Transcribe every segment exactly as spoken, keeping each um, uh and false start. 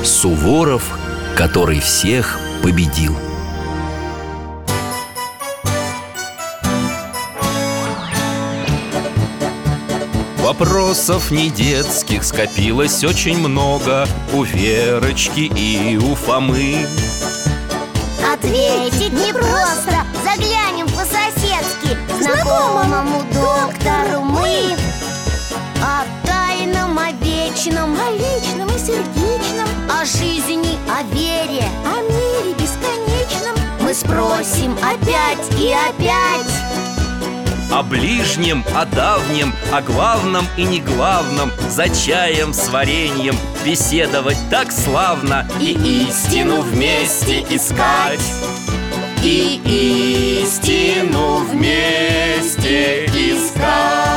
Суворов, который всех победил. Вопросов не детских скопилось очень много у Верочки и у Фомы. Ответить непросто, заглянем по-соседски знакомому доктору мы. О тайном, о вечном, о личном и сердечном, о жизни, о вере, о мире бесконечном мы спросим опять и опять. О ближнем, о давнем, о главном и неглавном, за чаем с вареньем беседовать так славно. И истину вместе искать, и истину вместе искать.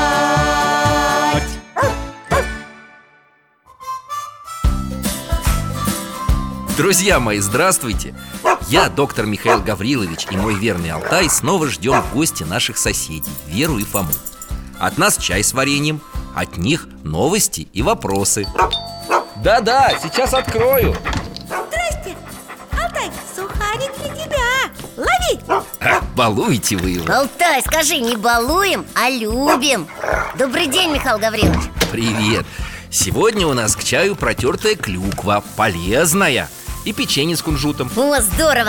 Друзья мои, здравствуйте! Я, доктор Михаил Гаврилович, и мой верный Алтай снова ждем в гости наших соседей, Веру и Фому. От нас чай с вареньем, от них новости и вопросы. Да-да, сейчас открою. Здрасте, Алтай, сухарик для тебя. Лови! А, балуете вы его. Алтай, скажи, не балуем, а любим. Добрый день, Михаил Гаврилович. Привет. Сегодня у нас к чаю протертая клюква, полезная, и печенье с кунжутом. О, здорово!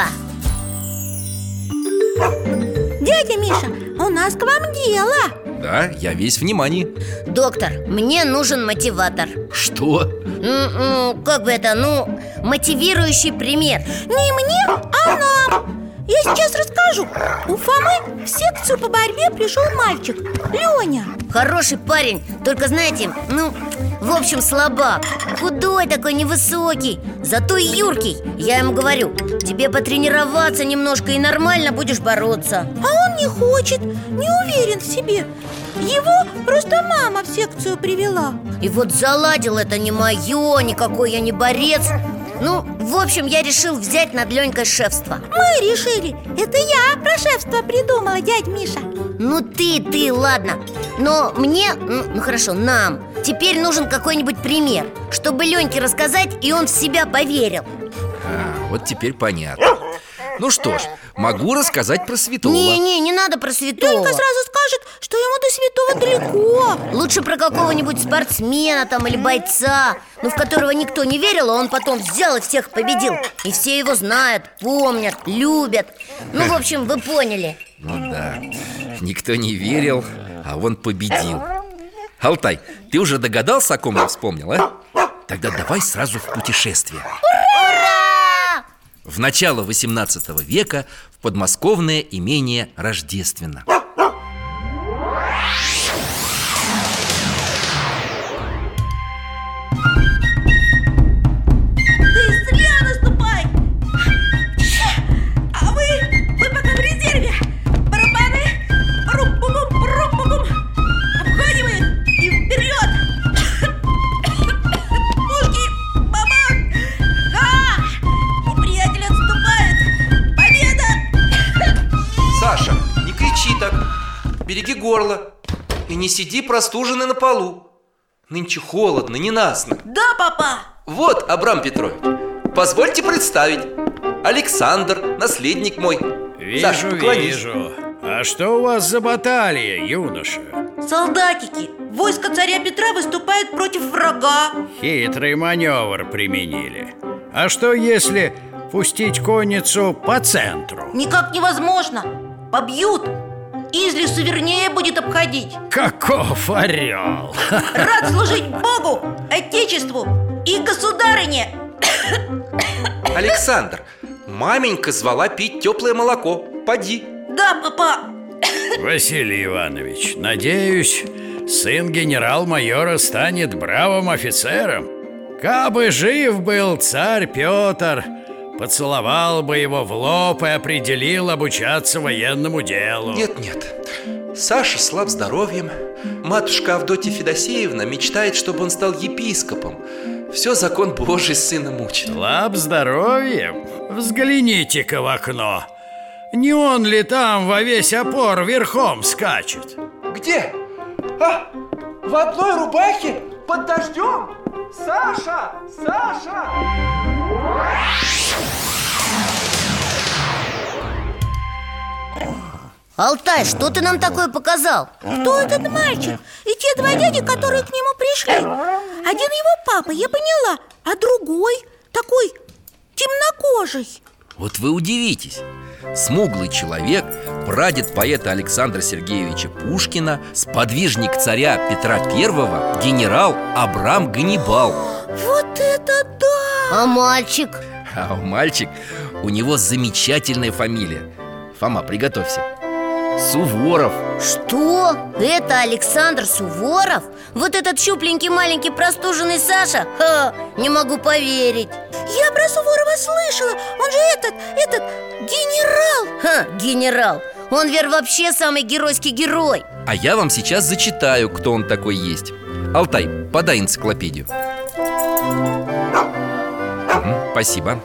Дядя Миша, у нас к вам дело. Да, я весь внимание. Доктор, мне нужен мотиватор. Что? Ну, как бы это, ну, мотивирующий пример. Не мне, а нам. Я сейчас расскажу. У Фомы в секцию по борьбе пришел мальчик, Леня. Хороший парень, только знаете, ну, в общем, слабак. Худой такой, невысокий, зато юркий. Я ему говорю, тебе потренироваться немножко и нормально будешь бороться. А он не хочет, не уверен в себе. Его просто мама в секцию привела. И вот заладил это не мое, никакой я не борец. Ну, в общем, я решил взять над Ленькой шефство. Мы решили, это я про шефство придумала, дядь Миша. Ну ты, ты, ладно. Но мне, ну, ну хорошо, нам теперь нужен какой-нибудь пример, чтобы Леньке рассказать, и он в себя поверил. А, вот теперь понятно. Ну что ж, могу рассказать про святого. Не-не, не надо про святого. Ленька сразу скажет, что ему до святого далеко. Лучше про какого-нибудь спортсмена там или бойца, ну в которого никто не верил, а он потом взял и всех победил. И все его знают, помнят, любят. Ну, в общем, вы поняли. Ну да, никто не верил, а он победил. Алтай, ты уже догадался, о ком я вспомнил, а? Тогда давай сразу в путешествие. Ура! В начало восемнадцатого века в подмосковное имение Рождественно. Ты зря наступай! А вы, вы пока в резерве. Барабаны, рум-бум-бум, рум-бум-бум. Обходим их и вперед! Пушки, бабах! Ха! Неприятель отступает! Победа! Саша, не кричи так. Береги горло. И не сиди простуженный на полу. Нынче холодно, ненастно. Да, папа! Вот, Абрам Петрович, позвольте представить. Александр, наследник мой. Вижу, Саша, поклонись. вижу. А что у вас за баталия, юноша? Солдатики, войско царя Петра выступает против врага. Хитрый маневр применили. А что если пустить конницу по центру? Никак невозможно. Побьют. Из лесу вернее будет обходить. Каков орел! Рад служить Богу, Отечеству и государыне. Александр, маменька звала пить теплое молоко. Поди. Да, папа. Василий Иванович, надеюсь, сын генерал-майора станет бравым офицером. Кабы жив был царь Петр, поцеловал бы его в лоб и определил обучаться военному делу. Нет, нет, Саша слаб здоровьем. Матушка Авдотья Федосеевна мечтает, чтобы он стал епископом. Все закон Божий сына мучит. Слаб здоровьем? Взгляните-ка в окно. Не он ли там во весь опор верхом скачет? Где? А, в одной рубахе? Под дождем? Саша! Саша! Алтай, что ты нам такое показал? Кто этот мальчик? И те два дяди, которые к нему пришли. Один его папа, я поняла, а другой такой темнокожий. Вот вы удивитесь. Смуглый человек, прадед поэта Александра Сергеевича Пушкина, сподвижник царя Петра Первого, генерал Абрам Ганнибал. Вот это да! А мальчик? А мальчик, у него замечательная фамилия. Фома, приготовься. Суворов. Что? Это Александр Суворов? Вот этот щупленький маленький простуженный Саша? Ха, не могу поверить. Я про Суворова слышала. Он же этот, этот, генерал. Ха, генерал. Он, Вер, вообще самый геройский герой. А я вам сейчас зачитаю, кто он такой есть. Алтай, подай энциклопедию. Угу, спасибо.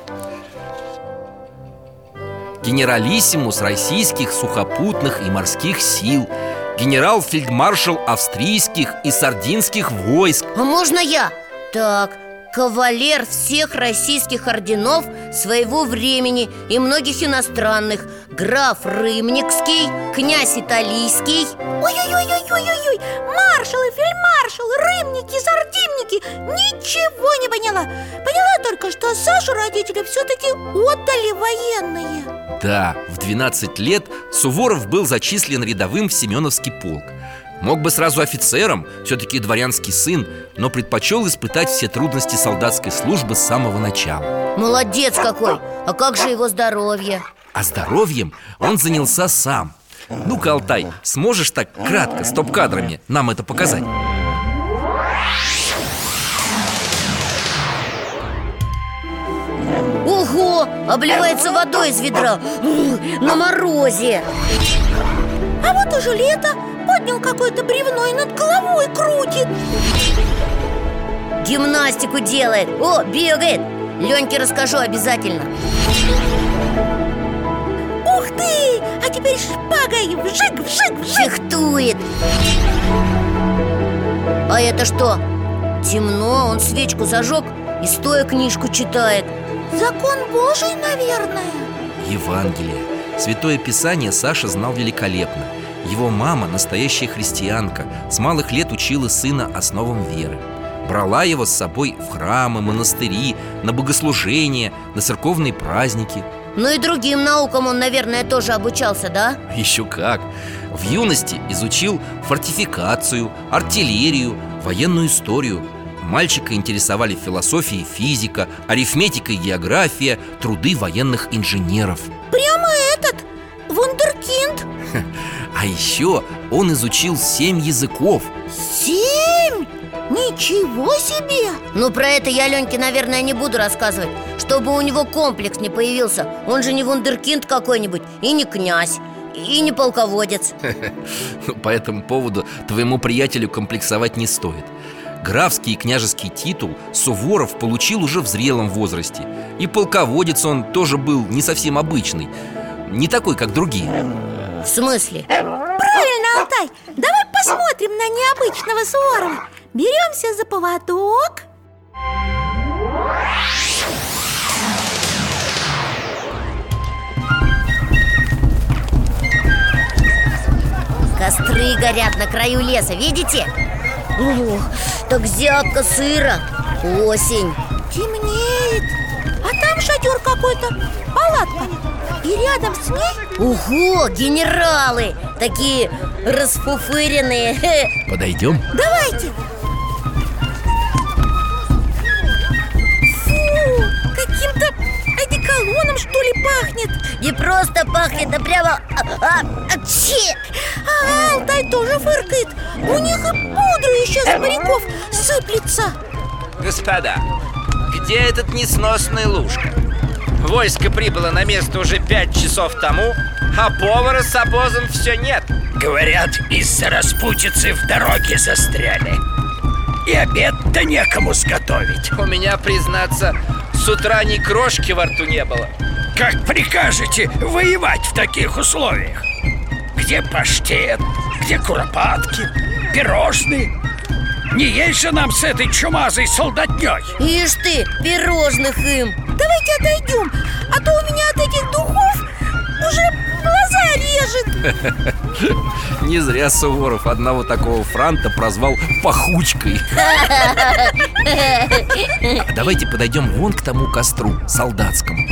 Генералиссимус российских сухопутных и морских сил, генерал-фельдмаршал австрийских и сардинских войск. А можно я? Так, кавалер всех российских орденов своего времени и многих иностранных, граф Рымникский, князь Италийский. Ой-ой-ой-ой-ой-ой, маршалы, фельдмаршалы, рымники, сардинники. Ничего не поняла. Поняла только, что Сашу родители все-таки отдали военные. Да, в двенадцать лет Суворов был зачислен рядовым в Семеновский полк. Мог бы сразу офицером, все-таки дворянский сын, но предпочел испытать все трудности солдатской службы с самого начала. Молодец какой! А как же его здоровье? А здоровьем он занялся сам. Ну-ка, Алтай, сможешь так кратко, стоп-кадрами нам это показать? Ого! Обливается водой из ведра на морозе. А вот уже лето. Поднял какое-то бревно и над головой крутит. Гимнастику делает. О, бегает. Леньке расскажу обязательно. Ух ты! А теперь шпагой вжик, вжик, вжик. Фехтует. А это что? Темно, он свечку зажег и стоя книжку читает. Закон Божий, наверное. Евангелие. Святое Писание Саша знал великолепно. Его мама, настоящая христианка, с малых лет учила сына основам веры. Брала его с собой в храмы, монастыри, на богослужения, на церковные праздники. Ну и другим наукам он, наверное, тоже обучался, да? Еще как! В юности изучил фортификацию, артиллерию, военную историю. Мальчика интересовали философия и физика, арифметика и география, труды военных инженеров. Прямо этот, вундеркинд. А еще он изучил семь языков. Семь? Ничего себе! Ну, про это я Леньке, наверное, не буду рассказывать, чтобы у него комплекс не появился. Он же не вундеркинд какой-нибудь, и не князь, и не полководец. По этому поводу твоему приятелю комплексовать не стоит. Графский и княжеский титул Суворов получил уже в зрелом возрасте. И полководец он тоже был не совсем обычный, не такой, как другие. В смысле? Правильно, Алтай. Давай посмотрим на необычного Суворова. Беремся за поводок. Костры горят на краю леса, видите? О, так зябко, сыро. Осень. Темнеет. А там шатер какой-то, палатка. И рядом с ней... Ого, генералы! Такие расфуфыренные. Подойдем? Давайте. Фу, каким-то одеколоном, что ли, пахнет. Не просто пахнет, а прямо... А, а, чи! А Алтай тоже фыркает. У них и пудра еще с моряков сыплется. Господа, где этот несносный Лужка? Войско прибыло на место уже пять часов тому, а повара с обозом все нет. Говорят, из-за распутицы в дороге застряли. И обед-то некому сготовить. У меня, признаться, с утра ни крошки во рту не было. Как прикажете воевать в таких условиях? Где паштет, где куропатки, пирожные? Не есть же нам с этой чумазой солдатней. Ишь ты, пирожных им. Давайте отойдем, а то у меня от этих духов уже глаза режет. Не зря Суворов одного такого франта прозвал пахучкой. Давайте подойдем вон к тому костру солдатскому.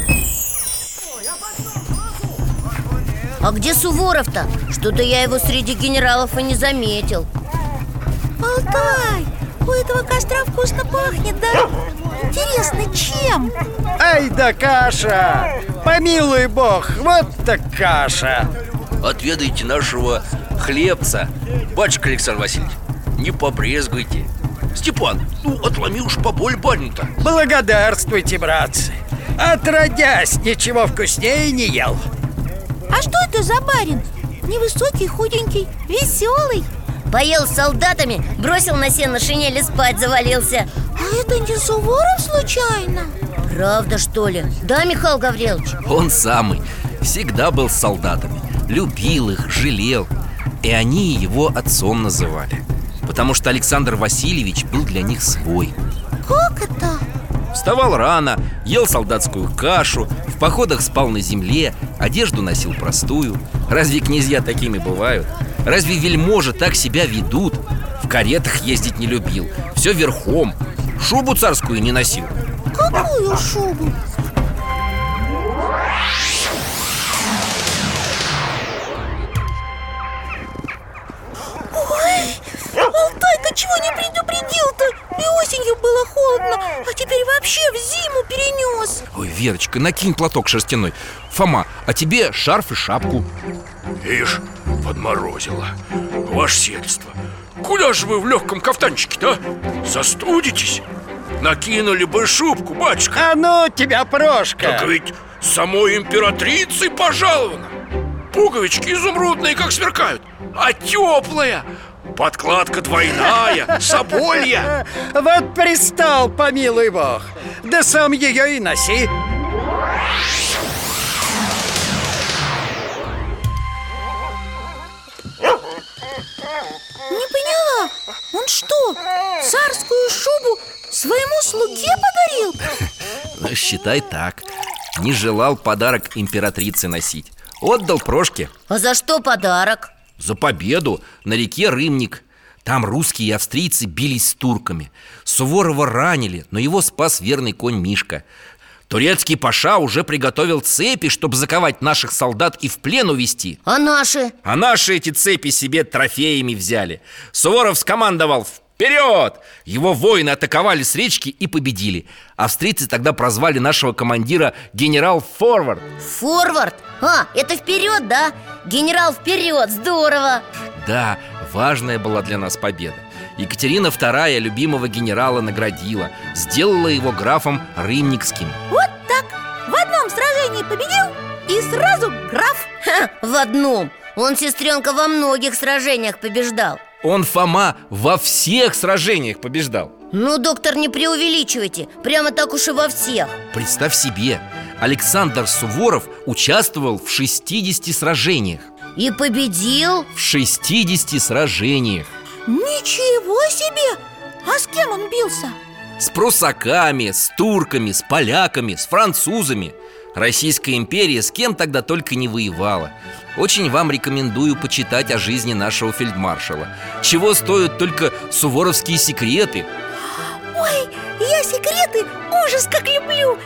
А где Суворов-то? Что-то я его среди генералов и не заметил. Алтай, у этого костра вкусно пахнет, да? Интересно, чем? Ай да каша! Помилуй бог, вот так каша! Отведайте нашего хлебца, батюшка Александр Васильевич. Не побрезгуйте. Степан, ну отломи уж поболь баню-то. Благодарствуйте, братцы. Отродясь, ничего вкуснее не ел. А что это за барин? Невысокий, худенький, веселый. Поел с солдатами, бросил на сено шинель и спать завалился. А это не Суворов случайно? Правда, что ли? Да, Михаил Гаврилович? Он самый. Всегда был с солдатами. Любил их, жалел. И они его отцом называли. Потому что Александр Васильевич был для них свой. Как это? Вставал рано, ел солдатскую кашу, в походах спал на земле, одежду носил простую. Разве князья такими бывают? Разве вельможи так себя ведут? В каретах ездить не любил, все верхом. Шубу царскую не носил. Какую шубу? Ой, Алтайка чего не предупредил-то? И осенью было холодно, а теперь вообще в зиму перенес. Ой, Верочка, накинь платок шерстяной. Фома, а тебе шарф и шапку. Ишь, подморозило. Ваше сельство, куда же вы в легком кафтанчике-то, а? Застудитесь? Накинули бы шубку, батюшка. А ну тебя, Прошка! Так ведь самой императрицей пожаловано. Пуговички изумрудные, как сверкают, а теплая. Подкладка двойная, соболья. Вот пристал, помилуй бог. Да сам ее и носи. Не поняла, он что, царскую шубу своему слуге подарил? Ну, считай так. Не желал подарок императрице носить. Отдал Прошке. А за что подарок? За победу на реке Рымник. Там русские и австрийцы бились с турками. Суворова ранили, но его спас верный конь Мишка. Турецкий паша уже приготовил цепи, чтобы заковать наших солдат и в плен увезти. А наши? А наши эти цепи себе трофеями взяли. Суворов скомандовал: вперед! Его воины атаковали с речки и победили. Австрийцы тогда прозвали нашего командира генерал Форвард. Форвард? А, это вперед, да? Генерал вперед, здорово! Да, важная была для нас победа. Екатерина вторая любимого генерала наградила, сделала его графом Рымникским. Вот так, в одном сражении победил и сразу граф. Ха, в одном. Он, сестренка, во многих сражениях побеждал. Он, Фома, во всех сражениях побеждал. Ну, доктор, не преувеличивайте. Прямо так уж и во всех. Представь себе, Александр Суворов участвовал в шестидесяти сражениях. И победил? В шестидесяти сражениях. Ничего себе! А с кем он бился? С прусаками, с турками, с поляками, с французами. Российская империя с кем тогда только не воевала. Очень вам рекомендую почитать о жизни нашего фельдмаршала. Чего стоят только суворовские секреты. Ой, я секреты ужас как люблю.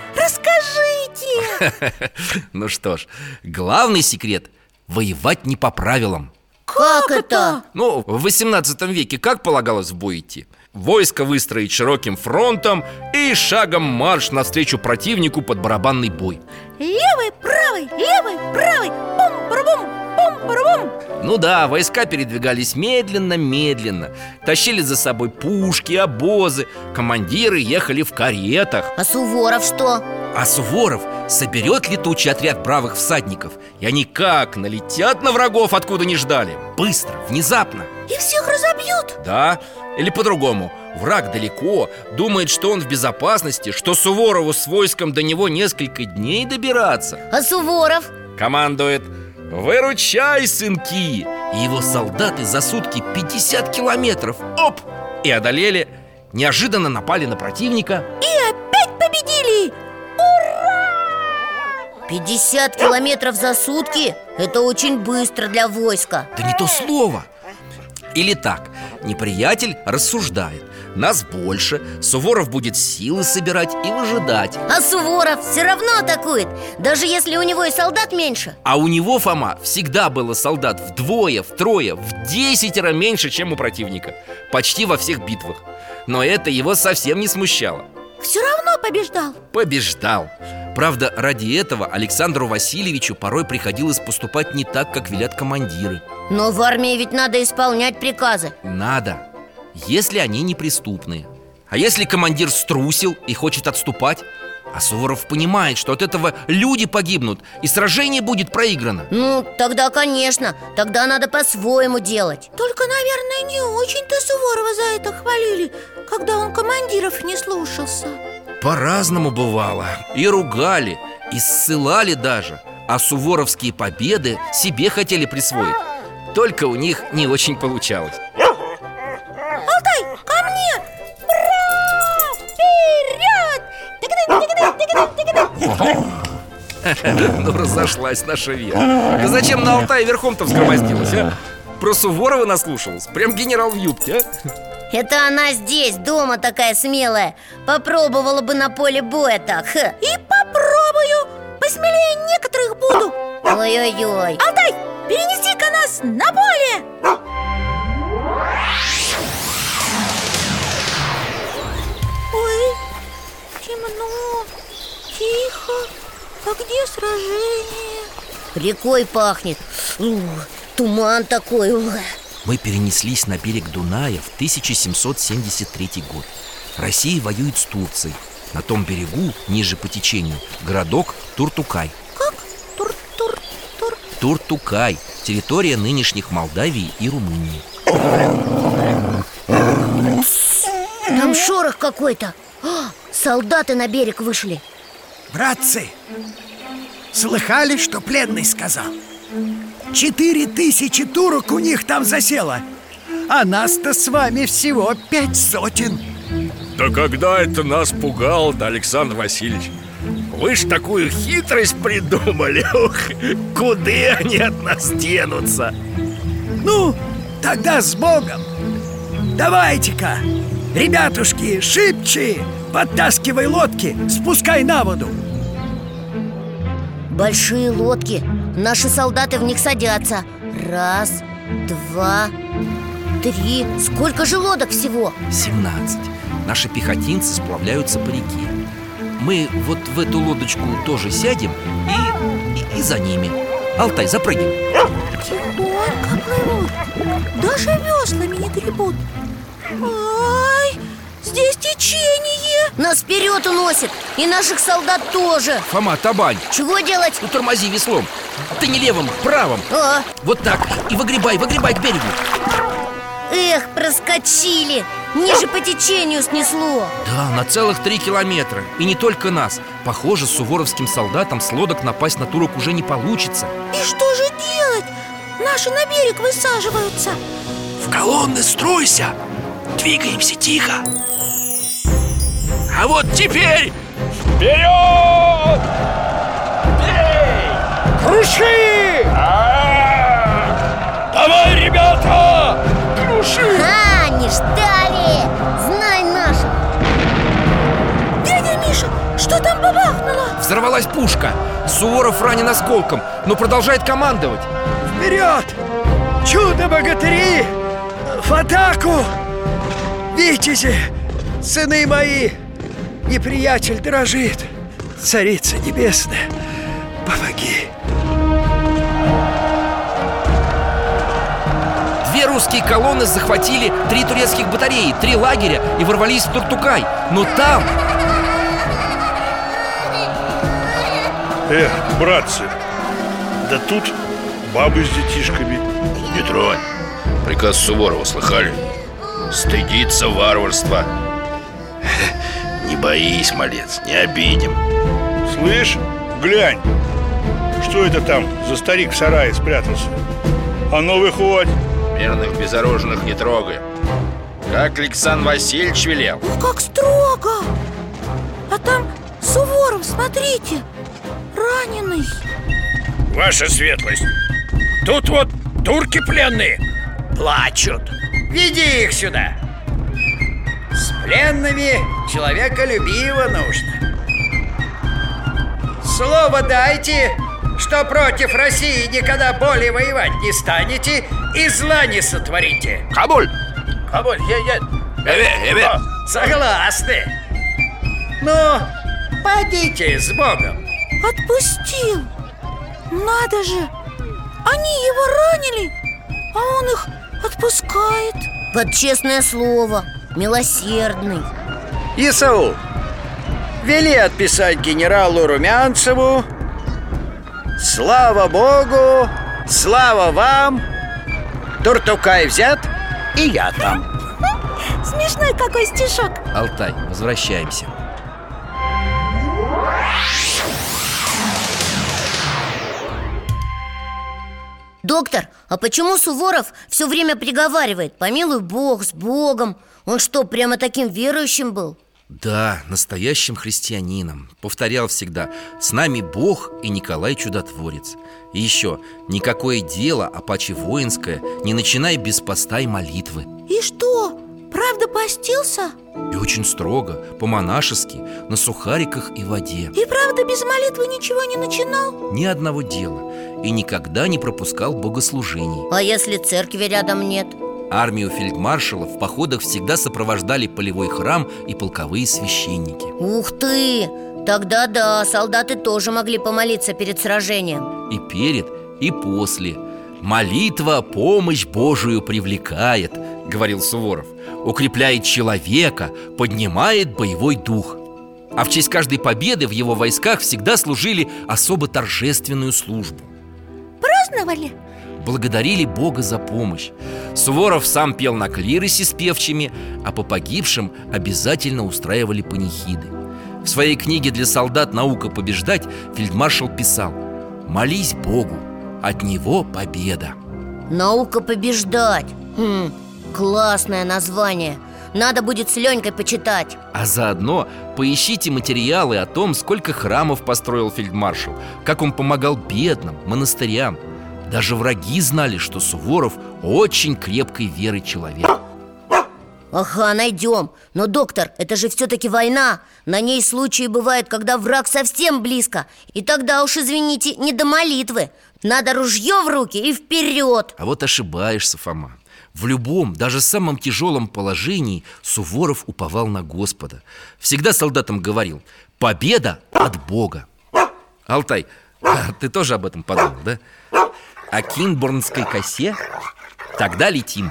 Расскажите. Ну что ж, главный секрет – воевать не по правилам. Как это? Ну, в восемнадцатом веке как полагалось в бой идти? Войско выстроить широким фронтом и шагом марш навстречу противнику под барабанный бой. Левый, правый, левый, правый. Бум-барабум, бум-барабум. Ну да, войска передвигались медленно-медленно. Тащили за собой пушки, обозы. Командиры ехали в каретах. А Суворов что? А Суворов соберет летучий отряд бравых всадников, и они как налетят на врагов, откуда не ждали. Быстро, внезапно. И всех разобьют? Да, или по-другому. Враг далеко, думает, что он в безопасности, что Суворову с войском до него несколько дней добираться. А Суворов? Командует: выручай, сынки! И его солдаты за сутки пятьдесят километров, оп, и одолели. Неожиданно напали на противника. И опять победили! пятьдесят километров за сутки? Это очень быстро для войска. Да не то слово. Или так, неприятель рассуждает: нас больше, Суворов будет силы собирать и выжидать. А Суворов все равно атакует, даже если у него и солдат меньше. А у него, Фома, всегда было солдат вдвое, втрое, в десятеро меньше, чем у противника. Почти во всех битвах. Но это его совсем не смущало. Все равно побеждал. Побеждал. Правда, ради этого Александру Васильевичу порой приходилось поступать не так, как велят командиры. Но в армии ведь надо исполнять приказы. Надо, если они неприступные. А если командир струсил и хочет отступать? А Суворов понимает, что от этого люди погибнут и сражение будет проиграно. Ну, тогда, конечно, тогда надо по-своему делать. Только, наверное, не очень-то Суворова за это хвалили, когда он командиров не слушался. По-разному бывало. И ругали, и ссылали даже. А суворовские победы себе хотели присвоить. Только у них не очень получалось. Алтай, ко мне! Ура! Вперед! Ну, разошлась наша Вера. Да зачем на Алтае верхом-то взгромоздилась, а? Про Суворова наслушалась. Прям генерал в юбке, а? Это она здесь, дома такая смелая. Попробовала бы на поле боя так. Ха. И попробую. Посмелее некоторых буду. Ой-ой-ой. Алтай, перенеси-ка нас на поле. Ой, темно, тихо. А где сражение? Рекой пахнет. Ух, туман такой. Ух. Мы перенеслись на берег Дуная в тысяча семьсот семьдесят третий год. Россия воюет с Турцией. На том берегу, ниже по течению, городок Туртукай. Как? Тур-тур-тур? Туртукай, территория нынешних Молдавии и Румынии. Там шорох какой-то. А, солдаты на берег вышли. Братцы, слыхали, что пленный сказал? Четыре тысячи турок у них там засело, а нас-то с вами всего пять сотен. Да когда это нас пугало-то, Александр Васильевич? Вы ж такую хитрость придумали. Ух, куда они от нас денутся? Ну, тогда с Богом. Давайте-ка, ребятушки, шибче, подтаскивай лодки, спускай на воду. Большие лодки. Наши солдаты в них садятся. Раз, два, три. Сколько же лодок всего? семнадцать. Наши пехотинцы сплавляются по реке. Мы вот в эту лодочку тоже сядем и, и, и за ними. Алтай, запрыгивай. Тихонько плывут. Даже веслами не гребут. Ай, здесь течение. Нас вперед уносит. И наших солдат тоже. Фома, табань. Чего делать? Ну, тормози веслом. Ты не левым, правым. А, Вот так. И выгребай, выгребай к берегу. эх, проскочили. Ниже по течению снесло. Да, на целых три километра. И не только нас. Похоже, суворовским солдатам с лодок напасть на турок уже не получится. И что же делать? Наши на берег высаживаются. В колонны стройся. Двигаемся тихо. А вот теперь вперед! Бей! Круши! А-а-а! Давай, ребята! Круши! А, не ждали! Знай наша! Дядя Миша, что там бабахнуло? Взорвалась пушка. Суворов ранен осколком, но продолжает командовать. Вперед! Чудо-богатыри! В атаку! Витязи, сыны мои! Неприятель дрожит. Царица небесная, помоги. Две русские колонны захватили три турецких батареи, три лагеря и ворвались в Туртукай. Но там... Эх, братцы, да тут бабы с детишками. Не тронь. Приказ Суворова слыхали? Стыдиться варварства. Не боись, малец, не обидим. Слышь, глянь, что это там за старик в сарае спрятался? А ну выходь. Мирных безоружных не трогай. Как Александр Васильевич велел. Ух, как строго! А там Суворов, смотрите, раненый. Ваша светлость, тут вот турки пленные плачут. Веди их сюда. С пленными человеколюбиво нужно. Слово дайте, что против России никогда более воевать не станете и зла не сотворите. Кабуль! Кабуль, я, я... Эве, эве! О, согласны. Ну, пойдите с Богом. Отпустил. Надо же, они его ранили, а он их отпускает. Под честное слово, милосердный. Исаул, вели отписать генералу Румянцеву: слава Богу, слава вам, Туртукай взят, и я там. Смешной какой стишок. Алтай, возвращаемся. Доктор, а почему Суворов все время приговаривает: помилуй Бог, с Богом? Он что, прямо таким верующим был? Да, настоящим христианином. Повторял всегда: с нами Бог и Николай Чудотворец. И еще: никакое дело, а паче воинское, не начинай без поста и молитвы. И что, правда постился? И очень строго, по-монашески, на сухариках и воде. И правда без молитвы ничего не начинал? Ни одного дела. И никогда не пропускал богослужений. А если церкви рядом нет? Армию фельдмаршалов в походах всегда сопровождали полевой храм и полковые священники. Ух ты! Тогда да, солдаты тоже могли помолиться перед сражением. И перед, и после. «Молитва помощь Божию привлекает», — говорил Суворов. «Укрепляет человека, поднимает боевой дух». А в честь каждой победы в его войсках всегда служили особо торжественную службу. Праздновали? Благодарили Бога за помощь. Суворов сам пел на клиросе с певчими, а по погибшим обязательно устраивали панихиды. В своей книге для солдат «Наука побеждать» фельдмаршал писал: «Молись Богу, от Него победа». Наука побеждать. Хм, классное название. Надо будет с Ленькой почитать. А заодно поищите материалы о том, сколько храмов построил фельдмаршал, как он помогал бедным, монастырям. Даже враги знали, что Суворов очень крепкой веры человек. Ага, найдем. Но, доктор, это же все-таки война. На ней случаи бывают, когда враг совсем близко. И тогда уж, извините, не до молитвы. Надо ружье в руки и вперед. А вот ошибаешься, Фома. В любом, даже самом тяжелом положении Суворов уповал на Господа. Всегда солдатам говорил: победа от Бога. Алтай, а ты тоже об этом подумал, да? О Кинбурнской косе? Тогда летим.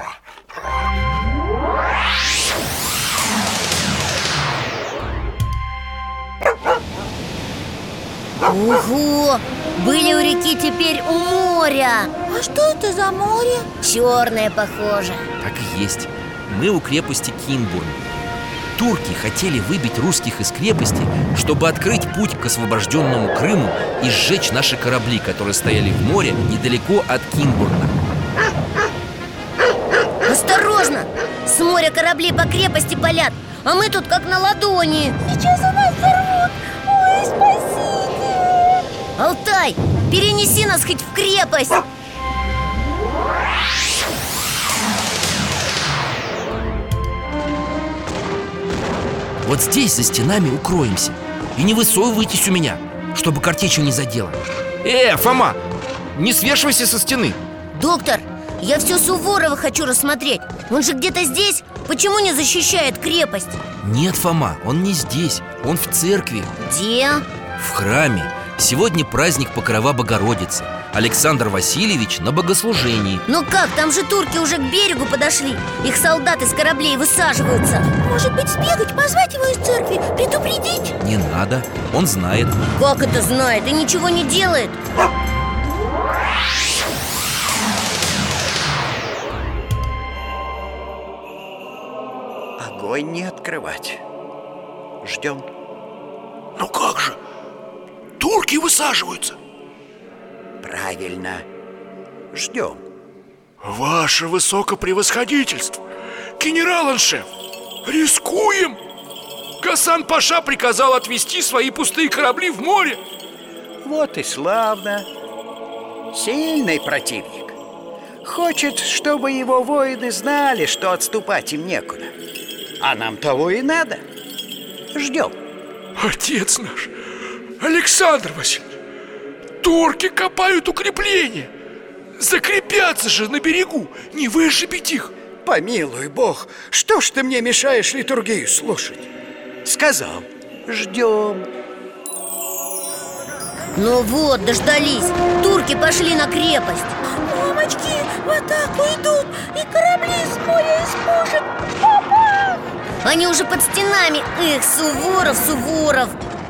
Ого! Были у реки, теперь у моря. А что это за море? Черное, похоже. Так и есть. Мы у крепости Кинбурн. Турки хотели выбить русских из крепости, чтобы открыть путь к освобожденному Крыму и сжечь наши корабли, которые стояли в море недалеко от Кинбурна. Осторожно! С моря корабли по крепости палят, а мы тут как на ладони. Сейчас у нас взорвут. Ой, спасите! Алтай, перенеси нас хоть в крепость. Вот здесь за стенами укроемся. И не высовывайтесь у меня, чтобы картечью не задело. Э, Фома, не свешивайся со стены. Доктор, я все Суворова хочу рассмотреть. Он же где-то здесь. Почему не защищает крепость? Нет, Фома, он не здесь. Он в церкви. Где? В храме. Сегодня праздник Покрова Богородицы. Александр Васильевич на богослужении. Ну как, там же турки уже к берегу подошли. Их солдаты с кораблей высаживаются. Может быть, сбегать, позвать его из церкви, предупредить? Не надо, он знает. Как это знает и ничего не делает? Огонь не открывать. Ждем. Ну как же? Турки высаживаются. Правильно. Ждем. Ваше высокопревосходительство, генерал-аншеф, рискуем. Гасан-паша приказал отвести свои пустые корабли в море. Вот и славно. Сильный противник. Хочет, чтобы его воины знали, что отступать им некуда. А нам того и надо. Ждем. Отец наш, Александр Васильевич, турки копают укрепления. Закрепятся же на берегу, не вышибить их. Помилуй Бог, что ж ты мне мешаешь литургию слушать? Сказал, ждем. Ну вот, дождались. Турки пошли на крепость. Мамочки, в атаку идут, и корабли с моря испушат. Папа! Они уже под стенами. Эх, Суворов, Суворов.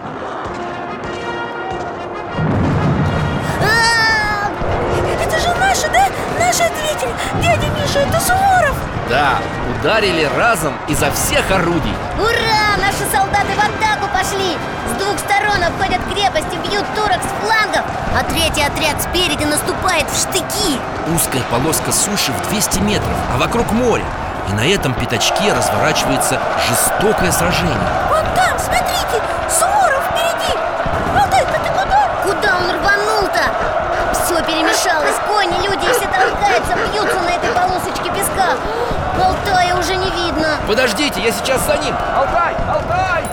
А-а-а! Это же наши, да? Наши ответили. Дядя Миша, это Суворов. Да, ударили разом изо всех орудий. Ура! Наши солдаты в атаку пошли. С двух сторон обходят крепость и бьют турок с флангов, а третий отряд спереди наступает в штыки. Узкая полоска суши в двести метров, а вокруг море. И на этом пятачке разворачивается жестокое сражение. Вон там, смотрите, Суворов впереди. Алтайка, ты куда? Куда он рванул-то? Все перемешалось, кони, люди все толкаются, бьются на этой полосочке песка. Алтая уже не видно. Подождите, я сейчас за ним. Алтай, Алтай!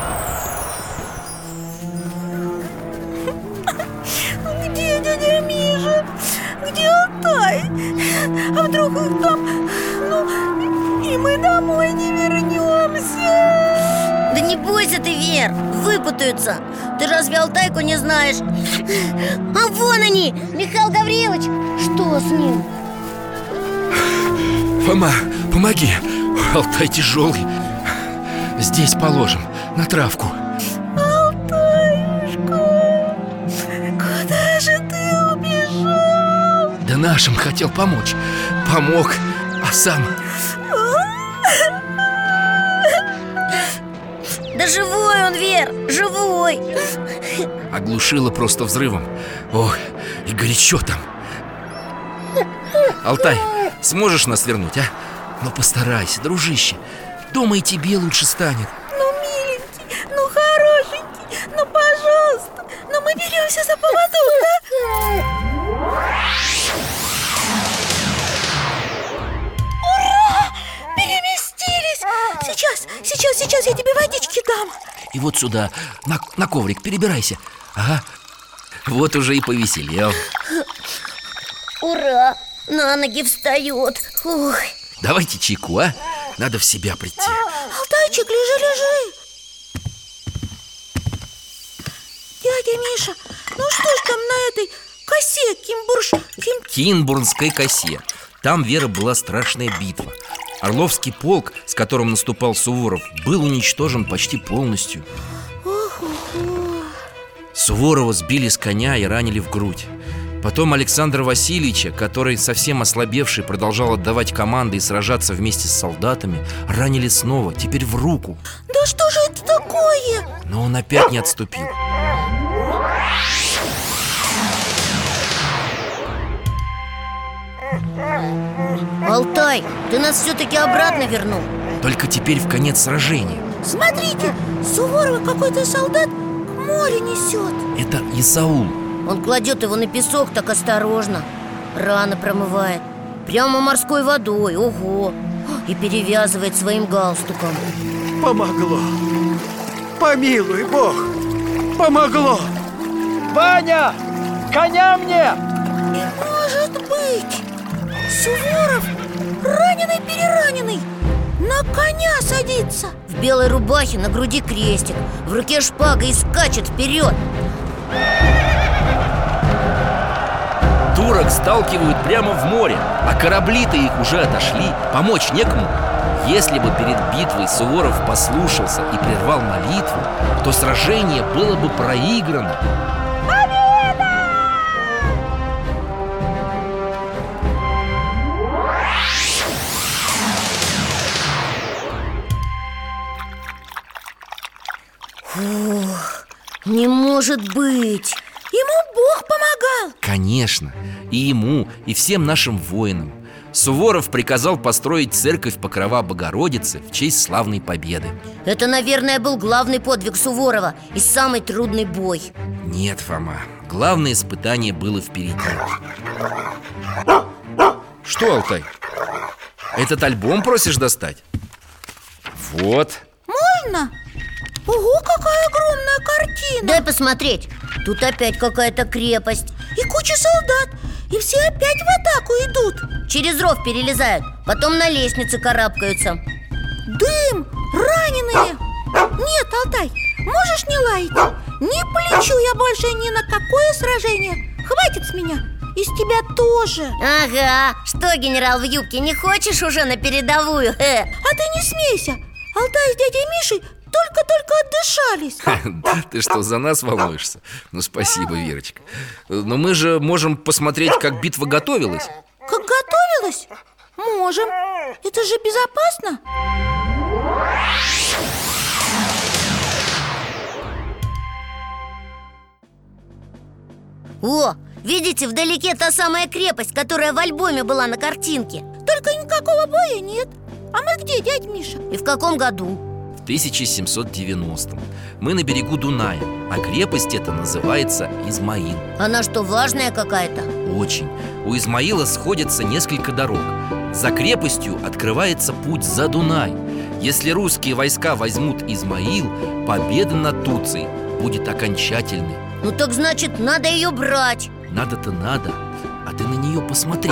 Где дядя Миша? Где Алтай? А вдруг их там... Ну, и мы домой не вернемся? Да не бойся ты, Вер, выпутаются. Ты разве Алтайку не знаешь? А вон они, Михаил Гаврилович. Что с ним? Фома, помоги. Алтай тяжелый. Здесь положим, на травку. Алтаюшка, куда же ты убежал? Да нашим хотел помочь. Помог, а сам... Да живой он, Вер, живой. Оглушило просто взрывом. Ох, и горячо там. Алтай, сможешь нас вернуть, а? Ну постарайся, дружище. Дома и тебе лучше станет. Ну, миленький, ну, хорошенький, ну, пожалуйста. Ну, мы беремся за поводок, да? Ура! Переместились! Сейчас, сейчас, сейчас я тебе водички дам. И вот сюда, на, на коврик, перебирайся. Ага, вот уже и повеселел. Ура! На ноги встает. Ух. Давайте чайку, а? Надо в себя прийти. Алтайчик, лежи, лежи. Дядя Миша, ну что ж там на этой косе Кимбурш... Ким... Кинбурнской косе. Там, Вера, была страшная битва. Орловский полк, с которым наступал Суворов, был уничтожен почти полностью. Ох-охо. Суворова сбили с коня и ранили в грудь. Потом Александра Васильевича, который, совсем ослабевший, продолжал отдавать команды и сражаться вместе с солдатами, ранили снова, теперь в руку. Да что же это такое? Но он опять не отступил. Алтай, ты нас все-таки обратно вернул. Только теперь в конец сражения. Смотрите, Суворова какой-то солдат к морю несет. Это Исаул. Он кладет его на песок так осторожно. Раны промывает. Прямо морской водой, ого. И перевязывает своим галстуком. Помогло. Помилуй Бог. Помогло. Ваня, коня мне! Не может быть! Суворов, раненый-перераненный, на коня садится. В белой рубахе, на груди крестик, в руке шпага и скачет вперед. Турок сталкивают прямо в море, а корабли-то их уже отошли. Помочь некому. Если бы перед битвой Суворов послушался и прервал молитву, то сражение было бы проиграно. Фух, не может быть. Ему Бог помогал. Конечно, и ему, и всем нашим воинам. Суворов приказал построить церковь Покрова Богородицы в честь славной победы. Это, наверное, был главный подвиг Суворова и самый трудный бой. Нет, Фома, главное испытание было впереди. Что, Алтай? Этот альбом просишь достать? Вот. Можно? Ого, какая огромная картина! Дай посмотреть. Тут опять какая-то крепость. И куча солдат. И все опять в атаку идут. Через ров перелезают, потом на лестнице карабкаются. Дым! Раненые! Нет, Алтай, можешь не лаять? Не полечу я больше ни на какое сражение. Хватит с меня. И с тебя тоже. Ага, что, генерал в юбке, не хочешь уже на передовую? Э. А ты не смейся. Алтай с дядей Мишей только-только отдышались. Ты что, за нас волнуешься? Ну, спасибо, Верочка. Но мы же можем посмотреть, как битва готовилась. Как готовилась? Можем. Это же безопасно. О, видите, вдалеке та самая крепость, которая в альбоме была на картинке. Только никакого боя нет. А мы где, дядь Миша? И в каком году? В тысяча семьсот девяностом. Мы на берегу Дуная, а крепость эта называется Измаил. Она что, важная какая-то? Очень. У Измаила сходятся несколько дорог. За крепостью открывается путь за Дунай. Если русские войска возьмут Измаил, победа над Турцией будет окончательной. Ну так значит, надо ее брать. Надо-то надо, а ты на нее посмотри.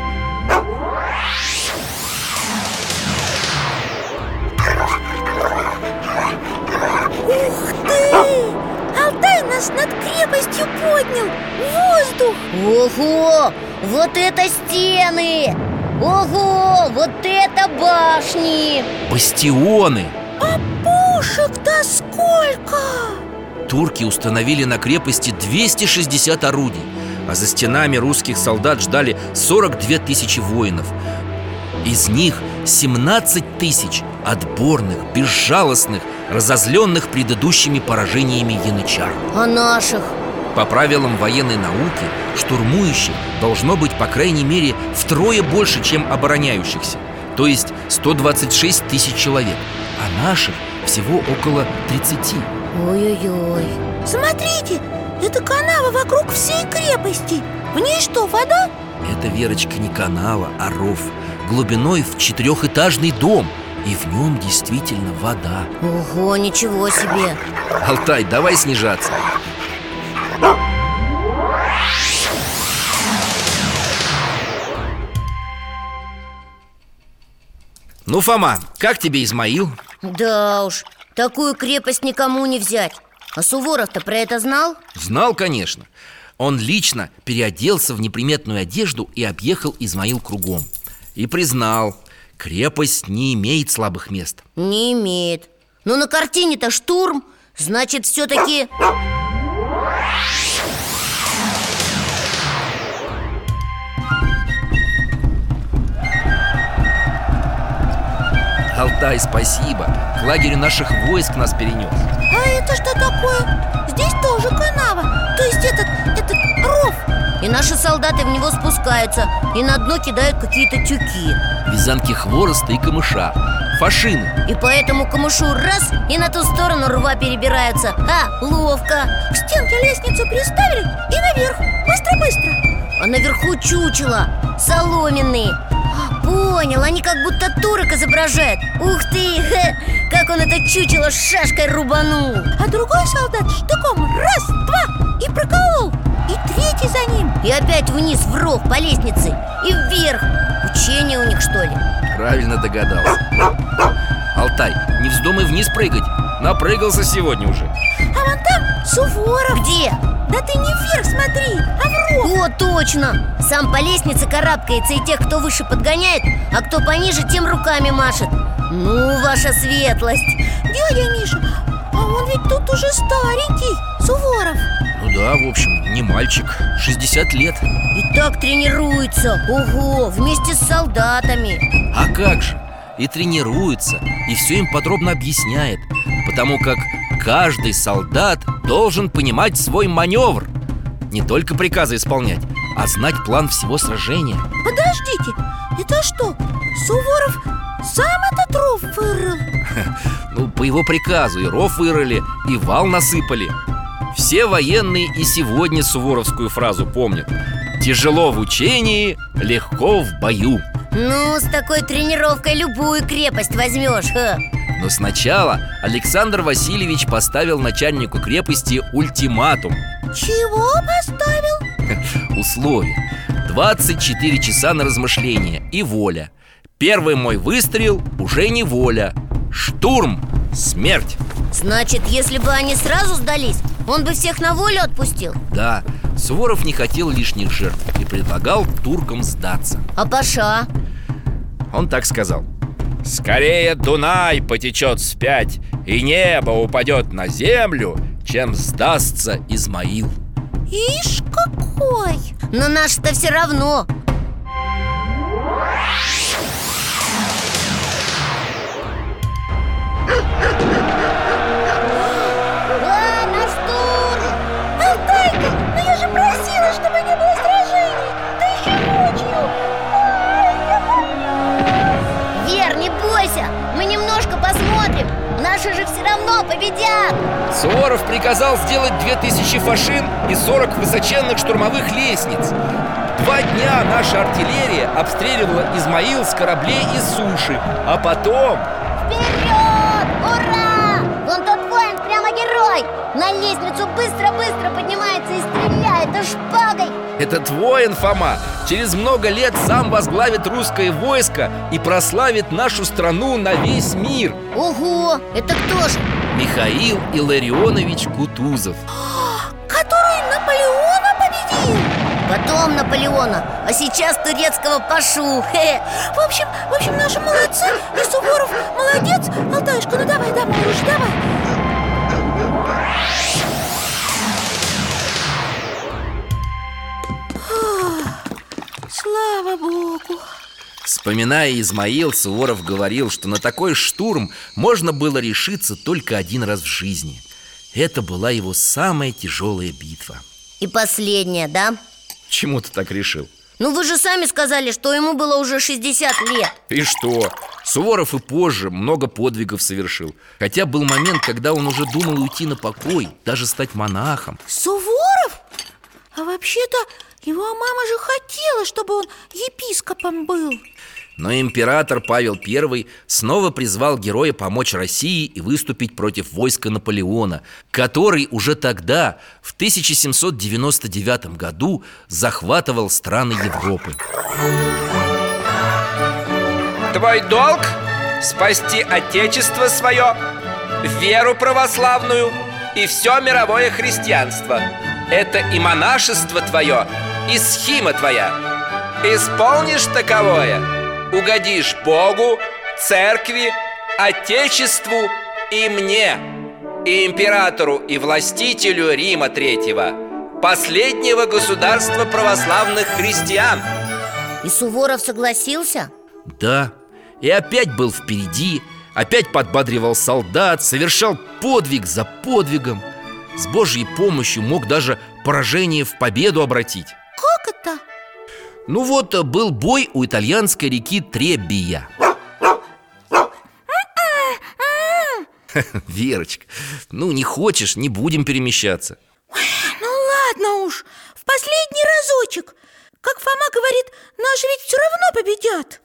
Ух ты! Алтай нас над крепостью поднял! Воздух! Ого! Вот это стены! Ого! Вот это башни! Бастионы! А пушек-то сколько! Турки установили на крепости двести шестьдесят орудий, а за стенами русских солдат ждали сорок две тысячи воинов. Из них семнадцать тысяч отборных, безжалостных, разозленных предыдущими поражениями янычар. А наших? По правилам военной науки, штурмующих должно быть по крайней мере втрое больше, чем обороняющихся, то есть сто двадцать шесть тысяч человек, а наших всего около тридцати. Ой-ой-ой. Смотрите, это канава вокруг всей крепости. В ней что, вода? Это, Верочка, не канава, а ров, глубиной в четырехэтажный дом. И в нем действительно вода. Ого, ничего себе. Алтай, давай снижаться. Ну, Фома, как тебе Измаил? Да уж, такую крепость никому не взять. А Суворов-то про это знал? Знал, конечно. Он лично переоделся в неприметную одежду и объехал Измаил кругом. И признал, крепость не имеет слабых мест. Не имеет. Но на картине-то штурм. Значит, все-таки... Алтай, спасибо. К лагерю наших войск нас перенес. А это что такое? Здесь тоже канава. То есть этот, этот ров. И наши солдаты в него спускаются и на дно кидают какие-то тюки. Вязанки хвороста и камыша, фашины. И по этому камышу раз и на ту сторону рва перебираются. А, ловко. К стенке лестницу приставили и наверх. Быстро-быстро. А наверху чучело, соломенные. Понял, они как будто турок изображают. Ух ты, хе, как он это чучело шашкой рубанул. А другой солдат штыком раз, два и проколол. И третий за ним. И опять вниз в ров по лестнице. И вверх. Учение у них, что ли? Правильно догадался. Алтай, не вздумай вниз прыгать. Напрыгался сегодня уже. А вон там Суворов. Где? Да ты не вверх смотри, а в ров. О, точно. Сам по лестнице карабкается и тех, кто выше, подгоняет, а кто пониже, тем руками машет. Ну, ваша светлость. Дядя Миша, а он ведь тут уже старенький, Суворов. Ну да, в общем, не мальчик, шестьдесят лет. И так тренируется. Ого, вместе с солдатами. А как же? И тренируется, и все им подробно объясняет. Потому как каждый солдат должен понимать свой маневр. Не только приказы исполнять, а знать план всего сражения. Подождите, Это что, Суворов сам этот ров вырыл? Ну, по его приказу и ров вырыли, и вал насыпали. Все военные и сегодня суворовскую фразу помнят: тяжело в учении, легко в бою. Ну, с такой тренировкой любую крепость возьмешь, ха. Но сначала Александр Васильевич поставил начальнику крепости ультиматум. Чего поставил? Условие: двадцать четыре часа на размышление и воля. Первый мой выстрел уже не воля. Штурм, смерть. Значит, если бы они сразу сдались, он бы всех на волю отпустил? Да, Суворов не хотел лишних жертв и предлагал туркам сдаться. А Паша? Он так сказал: скорее Дунай потечет вспять, и небо упадет на землю, чем сдастся Измаил. Ишь какой! Но наш-то все равно. А, наш штурм! Алтайка, ну я же просила, чтобы не было сражений. Да еще ночью. Вер, не бойся, мы немножко посмотрим. Наши же все равно победят. Суворов приказал сделать две тысячи фашин и сорок высоченных штурмовых лестниц. Два дня наша артиллерия обстреливала Измаил с кораблей и с суши. А потом... Вперед! Ура! Вон тот воин прямо герой. На лестницу быстро-быстро поднимается и стреляет шпагой. Этот воин, Фома, через много лет сам возглавит русское войско и прославит нашу страну на весь мир. Ого! Это кто же? Михаил Илларионович Кутузов. Который Наполеона победил? Потом Наполеона, а сейчас турецкого Пашу. Хе. В общем, в общем, наши молодцы. И Суворов молодец. Алтаюшка, ну давай, давай, уж давай. Слава Богу. Вспоминая Измаил, Суворов говорил, что на такой штурм можно было решиться только один раз в жизни. Это была его самая тяжелая битва. И последняя, да? Почему ты так решил? Ну вы же сами сказали, что ему было уже шестьдесят лет. И что? Суворов и позже много подвигов совершил. Хотя был момент, когда он уже думал уйти на покой, даже стать монахом. Суворов? А вообще-то его мама же хотела, чтобы он епископом был. Но император Павел Первый снова призвал героя помочь России и выступить против войска Наполеона, который уже тогда, в тысяча семьсот девяносто девятом году, захватывал страны Европы. Твой долг – спасти отечество свое, веру православную и все мировое христианство. Это и монашество твое, и схима твоя. Исполнишь таковое – угодишь Богу, церкви, Отечеству и мне, и императору и властителю Рима Третьего, последнего государства православных христиан. И Суворов согласился? Да, и опять был впереди, опять подбадривал солдат, совершал подвиг за подвигом. С Божьей помощью мог даже поражение в победу обратить. Как это? Ну вот, был бой у итальянской реки Треббия. Верочка, ну не хочешь, не будем перемещаться. Ну ладно уж, в последний разочек. Как Фома говорит, наши ведь все равно победят.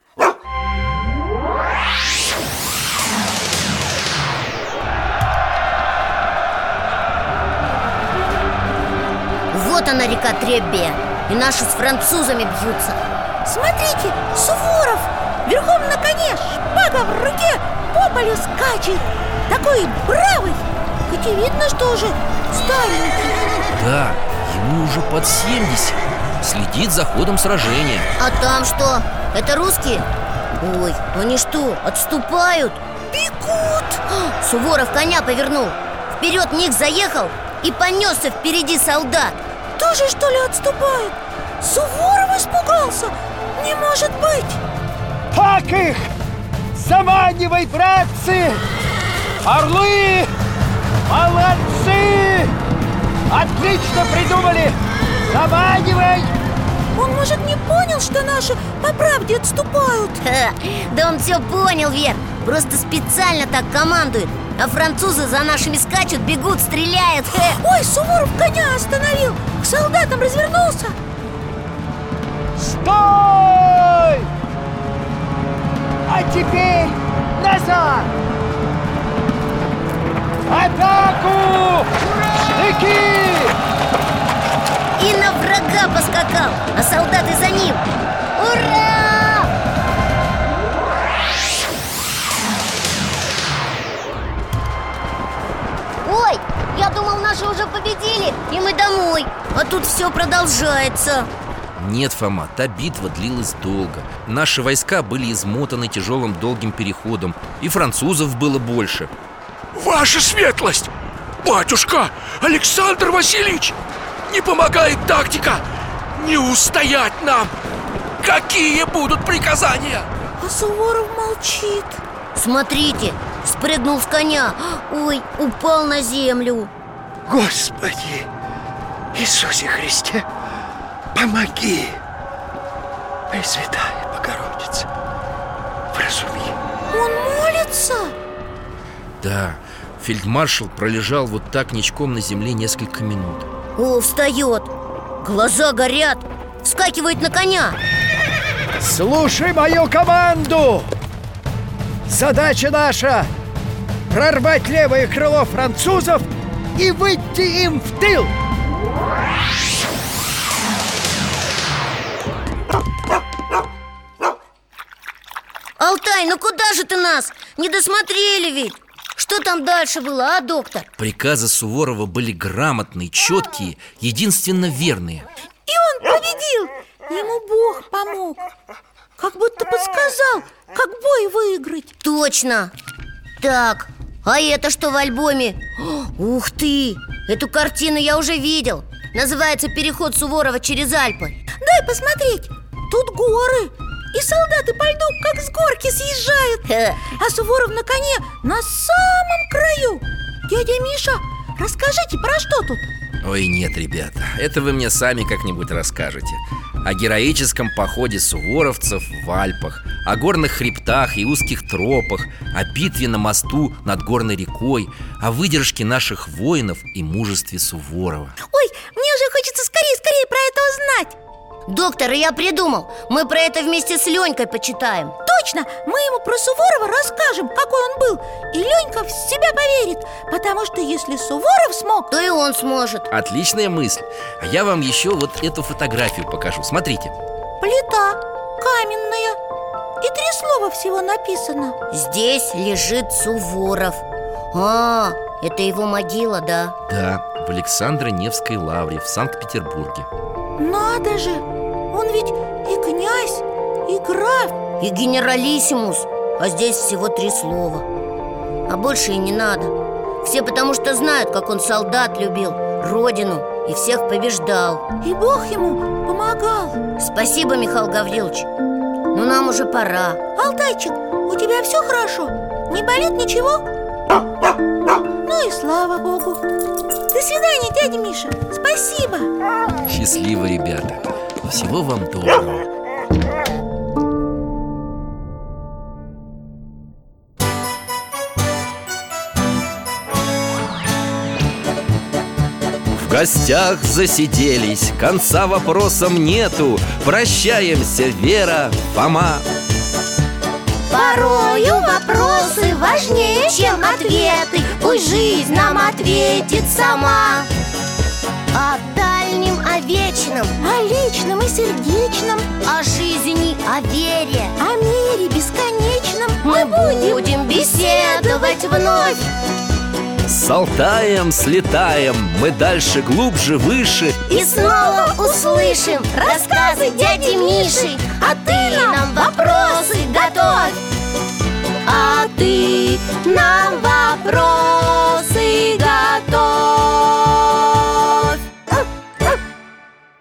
Вот она, река Треббия. И наши с французами бьются. Смотрите, Суворов верхом на коне, шпага в руке, по полю скачет. Такой бравый. Хоть и видно, что уже старенький. Да, ему уже под семьдесят. Следит за ходом сражения. А там что? Это русские? Ой, они что, отступают? Бегут. Суворов коня повернул, вперед них заехал и понесся впереди солдат. Тоже, что ли, отступают? Суворов испугался? Не может быть! Так их! Заманивай, братцы! Орлы! Молодцы! Отлично придумали! Заманивай! Он, может, не понял, что наши по правде отступают? Ха, да он все понял, Вер. Просто специально так командует. А французы за нашими скачут, бегут, стреляют. Ха. Ой, Суворов коня остановил. К солдатам развернулся. Стой! А теперь назад! Атаку! Штыки! И на врага поскакал, а солдаты за ним. Ура! Ой, я думал, наши уже победили, и мы домой. А тут все продолжается. Нет, Фома, та битва длилась долго. Наши войска были измотаны тяжелым долгим переходом, и французов было больше. Ваша светлость! Батюшка Александр Васильевич! Не помогает тактика! Не устоять нам! Какие будут приказания? А Суворов молчит. Смотрите, спрыгнул с коня. Ой, упал на землю. Господи Иисусе Христе, помоги! Пресвятая Богородица, вразуми. Он молится? Да, фельдмаршал пролежал вот так ничком на земле несколько минут. О, встает, глаза горят, вскакивает на коня. Слушай мою команду! Задача наша — прорвать левое крыло французов и выйти им в тыл! Алтай, ну куда же ты нас? Не досмотрели ведь. Что там дальше было, а, доктор? Приказы Суворова были грамотные, четкие, единственно верные. И он победил. Ему Бог помог. Как будто подсказал, как бой выиграть. Точно. Так, а это что в альбоме? Ух ты, эту картину я уже видел. Называется «Переход Суворова через Альпы». Дай посмотреть. Тут горы, и солдаты по льду как с горки съезжают. Ха. А Суворов на коне на самом краю. Дядя Миша, расскажите, про что тут? Ой, нет, ребята, это вы мне сами как-нибудь расскажете. О героическом походе суворовцев в Альпах, о горных хребтах и узких тропах, о битве на мосту над горной рекой, о выдержке наших воинов и мужестве Суворова. Ой, мне уже хочется скорее-скорее про это узнать. Доктор, я придумал. Мы про это вместе с Ленькой почитаем. Точно, мы ему про Суворова расскажем, какой он был. И Ленька в себя поверит. Потому что если Суворов смог, то и он сможет. Отличная мысль. А я вам еще вот эту фотографию покажу. Смотрите. Плита каменная. И три слова всего написано. Здесь лежит Суворов. А, это его могила, да? Да, в Александро-Невской лавре в Санкт-Петербурге. Надо же, он ведь и князь, и граф, и генералиссимус. А здесь всего три слова. А больше и не надо. Все потому что знают, как он солдат любил, родину, и всех побеждал. И Бог ему помогал. Спасибо, Михаил Гаврилович. Но нам уже пора. Алтайчик, у тебя все хорошо? Не болит ничего? Ну и слава Богу. До свидания, дядя Миша. Спасибо. Счастливо, ребята. Всего вам доброго. В гостях засиделись, конца вопросам нету. Прощаемся, Вера, Фома. Порою вопросы важнее, чем ответы. Пусть жизнь нам ответит сама. О дальнем, о вечном, о личном и сердечном, о жизни, о вере, о мире бесконечном мы будем беседовать вновь. С Алтаем слетаем, мы дальше, глубже, выше. И снова услышим рассказы дяди Миши. А ты нам вопросы готовь. А ты нам вопросы